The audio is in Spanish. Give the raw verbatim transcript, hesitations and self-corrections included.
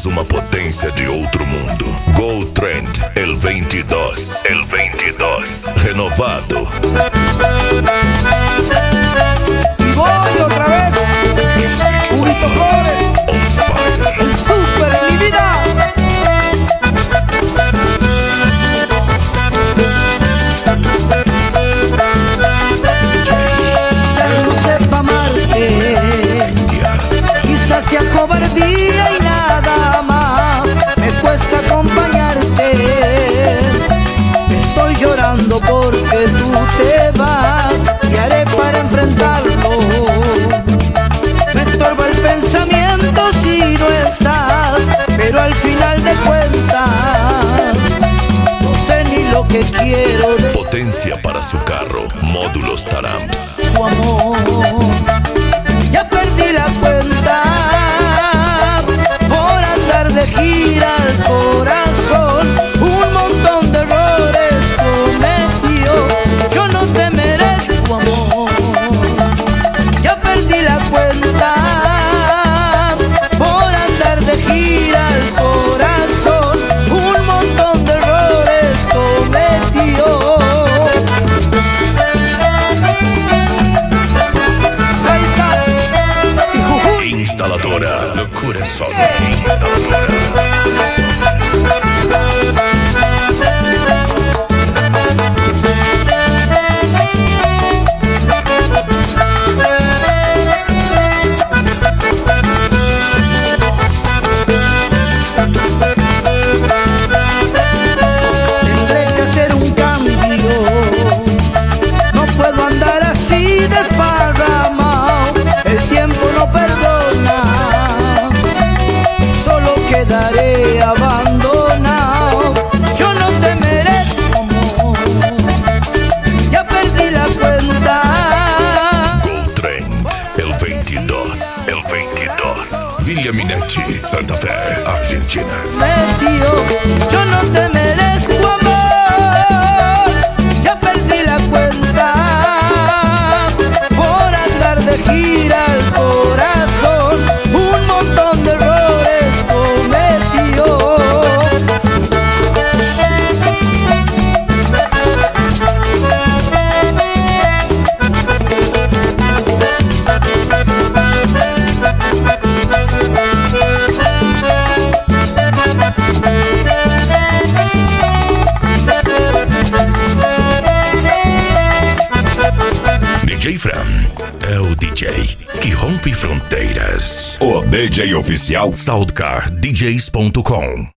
Somos uma potência de outro mundo. Go Trend, el veintidós. El veintidós. Renovado. Y voy otra vez. Huguito Flores. On fire. El super en mi vida. No sepa amarte. Quizás sea cobardía y nada más. Me cuesta acompañarte. Estoy llorando porque tú te vas. ¿Qué haré para enfrentarlo? Me estorba el pensamiento si no estás. Pero al final de cuentas no sé ni lo que quiero de Potencia para su carro. Módulos Taramps. tu amor. Ya perdí la cuenta por andar de gira al corazón. Un montón de errores cometió. Yo no te merezco amor. Ya perdí la cuenta por andar de gira al corazón. Un montón de errores cometió. Salta y Jujuy. Instaladora Locura Sol. Tendré que hacer un cambio. No puedo andar así desparramado. El tiempo no perdona. Solo quedaré abandonado. Yo no te merezco amor. Ya perdí la cuenta. Go Trend, el veintidós. El veintidós. Villa Minetti, Santa Fe, Argentina. Metió. Yo no te merezco amor. Ya perdí la cuenta por andar de gira al corazón. Un montón de errores cometió. D J Fran é o D J que rompe fronteiras. O D J oficial Soundcar D Js ponto com.